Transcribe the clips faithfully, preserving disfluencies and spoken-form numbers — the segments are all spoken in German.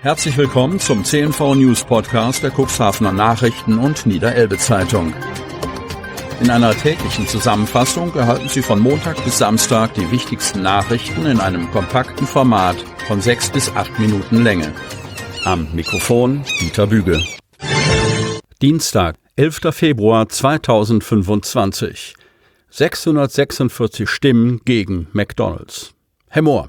Herzlich willkommen zum C N V News Podcast der Cuxhavener Nachrichten und Niederelbe Zeitung. In einer täglichen Zusammenfassung erhalten Sie von Montag bis Samstag die wichtigsten Nachrichten in einem kompakten Format von sechs bis acht Minuten Länge. Am Mikrofon Dieter Büge. Dienstag, elfter Februar zweitausendfünfundzwanzig. sechshundertsechsundvierzig Stimmen gegen McDonald's. Herr Mohr.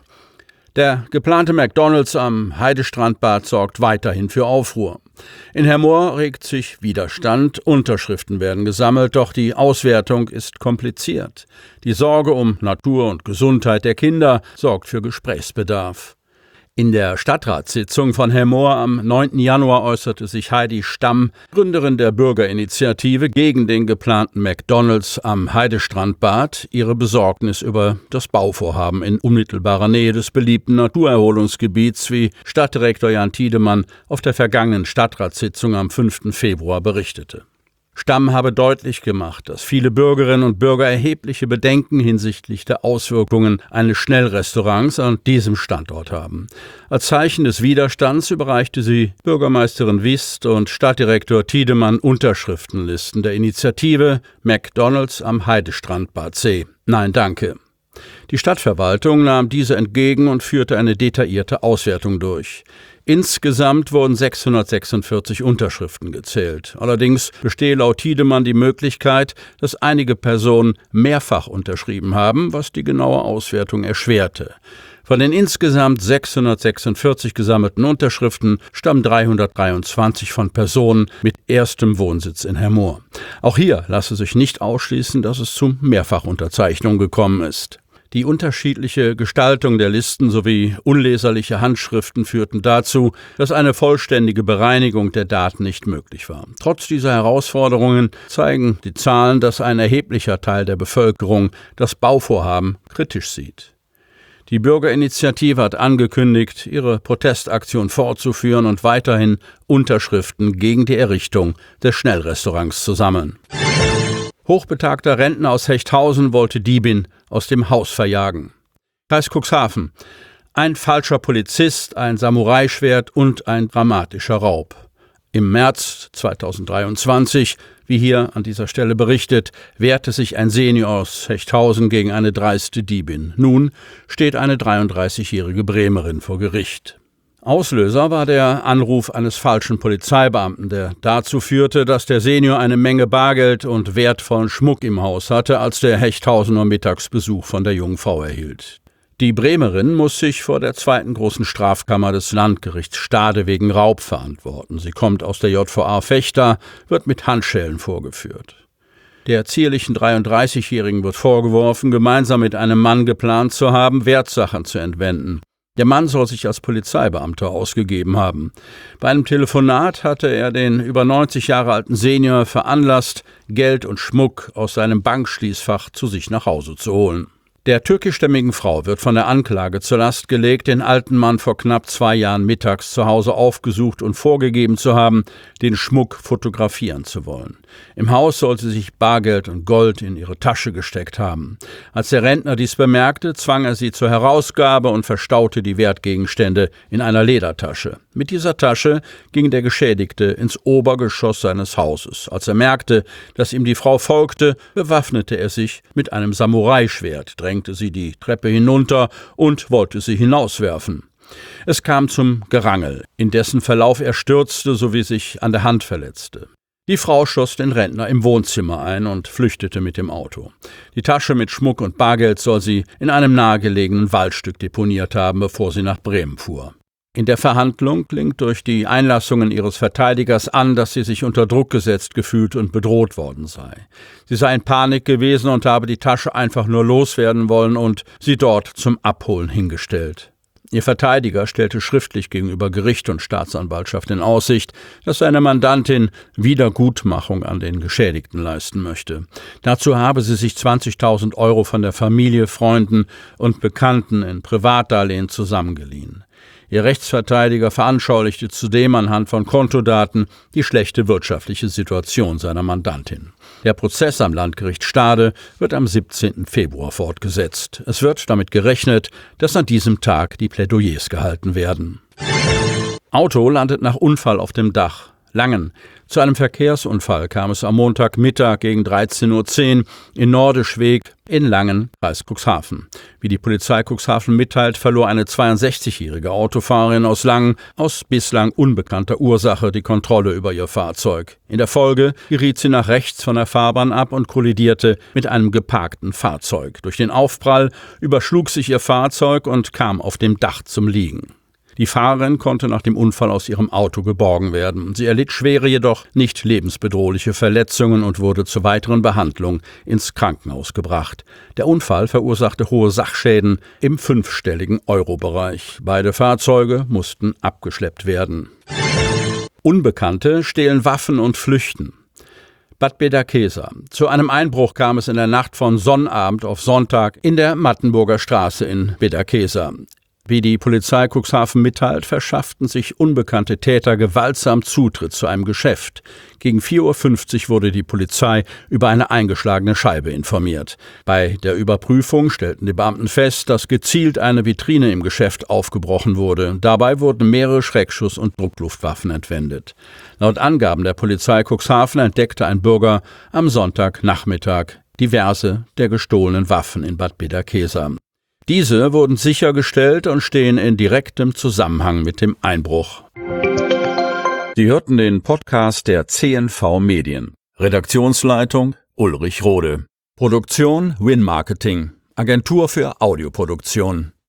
Der geplante McDonald's am Heidestrandbad sorgt weiterhin für Aufruhr. In Hermoor regt sich Widerstand, Unterschriften werden gesammelt, doch die Auswertung ist kompliziert. Die Sorge um Natur und Gesundheit der Kinder sorgt für Gesprächsbedarf. In der Stadtratssitzung von Hermoor am neunten Januar äußerte sich Heidi Stamm, Gründerin der Bürgerinitiative gegen den geplanten McDonald's am Heidestrandbad, ihre Besorgnis über das Bauvorhaben in unmittelbarer Nähe des beliebten Naturerholungsgebiets, wie Stadtdirektor Jan Tiedemann auf der vergangenen Stadtratssitzung am fünften Februar berichtete. Stamm habe deutlich gemacht, dass viele Bürgerinnen und Bürger erhebliche Bedenken hinsichtlich der Auswirkungen eines Schnellrestaurants an diesem Standort haben. Als Zeichen des Widerstands überreichte sie Bürgermeisterin Wist und Stadtdirektor Tiedemann Unterschriftenlisten der Initiative McDonald's am Heidestrandbad See. Nein, danke. Die Stadtverwaltung nahm diese entgegen und führte eine detaillierte Auswertung durch. Insgesamt wurden sechshundertsechsundvierzig Unterschriften gezählt. Allerdings bestehe laut Tiedemann die Möglichkeit, dass einige Personen mehrfach unterschrieben haben, was die genaue Auswertung erschwerte. Von den insgesamt sechshundertsechsundvierzig gesammelten Unterschriften stammen dreihundertdreiundzwanzig von Personen mit erstem Wohnsitz in Hermoor. Auch hier lasse sich nicht ausschließen, dass es zu Mehrfachunterzeichnung gekommen ist. Die unterschiedliche Gestaltung der Listen sowie unleserliche Handschriften führten dazu, dass eine vollständige Bereinigung der Daten nicht möglich war. Trotz dieser Herausforderungen zeigen die Zahlen, dass ein erheblicher Teil der Bevölkerung das Bauvorhaben kritisch sieht. Die Bürgerinitiative hat angekündigt, ihre Protestaktion fortzuführen und weiterhin Unterschriften gegen die Errichtung des Schnellrestaurants zu sammeln. Hochbetagter Rentner aus Hechthausen wollte Diebin aus dem Haus verjagen. Kreis Cuxhaven. Ein falscher Polizist, ein Samurai-Schwert und ein dramatischer Raub. Im März zweitausenddreiundzwanzig, wie hier an dieser Stelle berichtet, wehrte sich ein Senior aus Hechthausen gegen eine dreiste Diebin. Nun steht eine dreiunddreißigjährige Bremerin vor Gericht. Auslöser war der Anruf eines falschen Polizeibeamten, der dazu führte, dass der Senior eine Menge Bargeld und wertvollen Schmuck im Haus hatte, als der Hechthausener Mittagsbesuch von der jungen Frau erhielt. Die Bremerin muss sich vor der zweiten großen Strafkammer des Landgerichts Stade wegen Raub verantworten. Sie kommt aus der J V A Vechta, wird mit Handschellen vorgeführt. Der zierlichen dreiunddreißigjährigen wird vorgeworfen, gemeinsam mit einem Mann geplant zu haben, Wertsachen zu entwenden. Der Mann soll sich als Polizeibeamter ausgegeben haben. Bei einem Telefonat hatte er den über neunzig Jahre alten Senior veranlasst, Geld und Schmuck aus seinem Bankschließfach zu sich nach Hause zu holen. Der türkischstämmigen Frau wird von der Anklage zur Last gelegt, den alten Mann vor knapp zwei Jahren mittags zu Hause aufgesucht und vorgegeben zu haben, den Schmuck fotografieren zu wollen. Im Haus sollte sich Bargeld und Gold in ihre Tasche gesteckt haben. Als der Rentner dies bemerkte, zwang er sie zur Herausgabe und verstaute die Wertgegenstände in einer Ledertasche. Mit dieser Tasche ging der Geschädigte ins Obergeschoss seines Hauses. Als er merkte, dass ihm die Frau folgte, bewaffnete er sich mit einem Samurai-Schwert, drängte sie die Treppe hinunter und wollte sie hinauswerfen. Es kam zum Gerangel, in dessen Verlauf er stürzte sowie sich an der Hand verletzte. Die Frau schoss den Rentner im Wohnzimmer ein und flüchtete mit dem Auto. Die Tasche mit Schmuck und Bargeld soll sie in einem nahegelegenen Waldstück deponiert haben, bevor sie nach Bremen fuhr. In der Verhandlung klingt durch die Einlassungen ihres Verteidigers an, dass sie sich unter Druck gesetzt gefühlt und bedroht worden sei. Sie sei in Panik gewesen und habe die Tasche einfach nur loswerden wollen und sie dort zum Abholen hingestellt. Ihr Verteidiger stellte schriftlich gegenüber Gericht und Staatsanwaltschaft in Aussicht, dass seine Mandantin Wiedergutmachung an den Geschädigten leisten möchte. Dazu habe sie sich zwanzigtausend Euro von der Familie, Freunden und Bekannten in Privatdarlehen zusammengeliehen. Ihr Rechtsverteidiger veranschaulichte zudem anhand von Kontodaten die schlechte wirtschaftliche Situation seiner Mandantin. Der Prozess am Landgericht Stade wird am siebzehnten Februar fortgesetzt. Es wird damit gerechnet, dass an diesem Tag die Plädoyers gehalten werden. Auto landet nach Unfall auf dem Dach. Langen. Zu einem Verkehrsunfall kam es am Montagmittag gegen dreizehn Uhr zehn in Nordischweg in Langen, Kreis Cuxhaven. Wie die Polizei Cuxhaven mitteilt, verlor eine zweiundsechzigjährige Autofahrerin aus Langen aus bislang unbekannter Ursache die Kontrolle über ihr Fahrzeug. In der Folge geriet sie nach rechts von der Fahrbahn ab und kollidierte mit einem geparkten Fahrzeug. Durch den Aufprall überschlug sich ihr Fahrzeug und kam auf dem Dach zum Liegen. Die Fahrerin konnte nach dem Unfall aus ihrem Auto geborgen werden. Sie erlitt schwere, jedoch nicht lebensbedrohliche Verletzungen und wurde zur weiteren Behandlung ins Krankenhaus gebracht. Der Unfall verursachte hohe Sachschäden im fünfstelligen Euro-Bereich. Beide Fahrzeuge mussten abgeschleppt werden. Unbekannte stehlen Waffen und flüchten. Bad Bederkesa. Zu einem Einbruch kam es in der Nacht von Sonnabend auf Sonntag in der Mattenburger Straße in Bederkesa. Wie die Polizei Cuxhaven mitteilt, verschafften sich unbekannte Täter gewaltsam Zutritt zu einem Geschäft. Gegen vier Uhr fünfzig wurde die Polizei über eine eingeschlagene Scheibe informiert. Bei der Überprüfung stellten die Beamten fest, dass gezielt eine Vitrine im Geschäft aufgebrochen wurde. Dabei wurden mehrere Schreckschuss- und Druckluftwaffen entwendet. Laut Angaben der Polizei Cuxhaven entdeckte ein Bürger am Sonntagnachmittag diverse der gestohlenen Waffen in Bad Bederkesa. Diese wurden sichergestellt und stehen in direktem Zusammenhang mit dem Einbruch. Sie hörten den Podcast der C N V Medien. Redaktionsleitung Ulrich Rode. Produktion Win Marketing, Agentur für Audioproduktion.